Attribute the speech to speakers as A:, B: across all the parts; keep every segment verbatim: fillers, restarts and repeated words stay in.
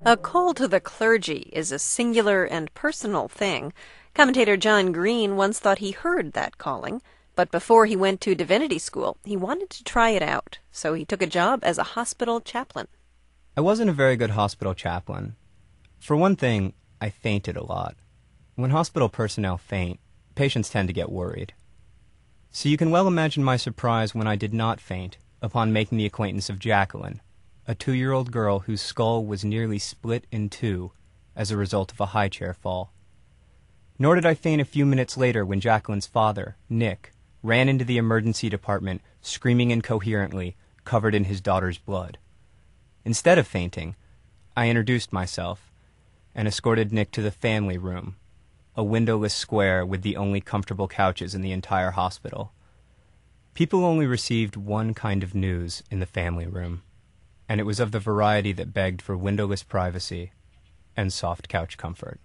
A: A call to the clergy is a singular and personal thing. Commentator John Green once thought he heard that calling, but before he went to divinity school, he wanted to try it out, so he took a job as a hospital chaplain.
B: I wasn't a very good hospital chaplain. For one thing, I fainted a lot. When hospital personnel faint, patients tend to get worried. So you can well imagine my surprise when I did not faint upon making the acquaintance of Jacqueline, a two-year-old girl whose skull was nearly split in two as a result of a high-chair fall. Nor did I faint a few minutes later when Jacqueline's father, Nick, ran into the emergency department screaming incoherently, covered in his daughter's blood. Instead of fainting, I introduced myself and escorted Nick to the family room, a windowless square with the only comfortable couches in the entire hospital. People only received one kind of news in the family room, and it was of the variety that begged for windowless privacy and soft couch comfort.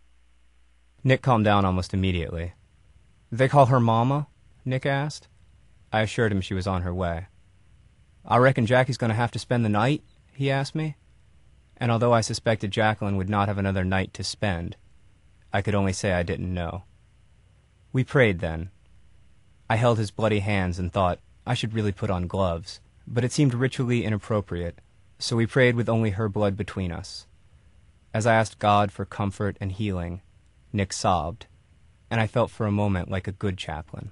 B: Nick calmed down almost immediately. "They call her Mama?" Nick asked. I assured him she was on her way. "I reckon Jackie's going to have to spend the night?" he asked me. And although I suspected Jacqueline would not have another night to spend, I could only say I didn't know. We prayed then. I held his bloody hands and thought I should really put on gloves, but it seemed ritually inappropriate, so we prayed with only her blood between us. As I asked God for comfort and healing, Nick sobbed, and I felt for a moment like a good chaplain.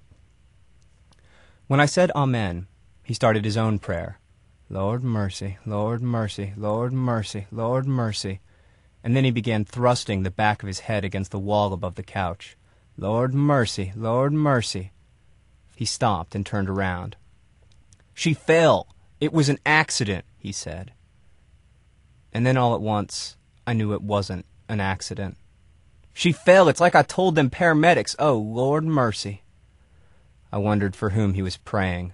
B: When I said Amen, he started his own prayer. "Lord mercy, Lord mercy, Lord mercy, Lord mercy." And then he began thrusting the back of his head against the wall above the couch. "Lord mercy, Lord mercy." He stopped and turned around. "She fell. It was an accident," he said. And then all at once, I knew it wasn't an accident. "She fell. It's like I told them paramedics. Oh, Lord mercy." I wondered for whom he was praying.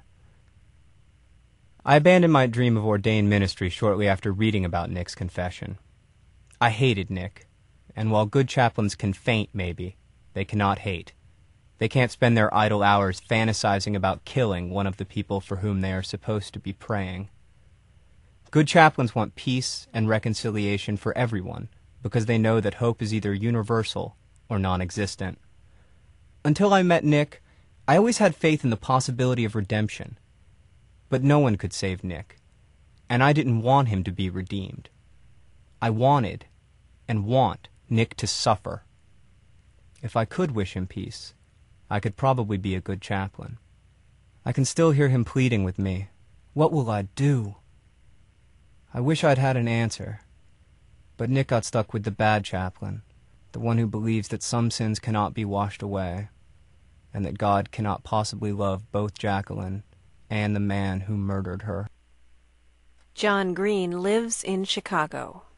B: I abandoned my dream of ordained ministry shortly after reading about Nick's confession. I hated Nick, and while good chaplains can faint, maybe, they cannot hate. They can't spend their idle hours fantasizing about killing one of the people for whom they are supposed to be praying. Good chaplains want peace and reconciliation for everyone, because they know that hope is either universal or non-existent. Until I met Nick, I always had faith in the possibility of redemption. But no one could save Nick, and I didn't want him to be redeemed. I wanted, and want, Nick to suffer. If I could wish him peace, I could probably be a good chaplain. I can still hear him pleading with me, "What will I do?" I wish I'd had an answer, but Nick got stuck with the bad chaplain, the one who believes that some sins cannot be washed away, and that God cannot possibly love both Jacqueline and the man who murdered her.
A: John Green lives in Chicago.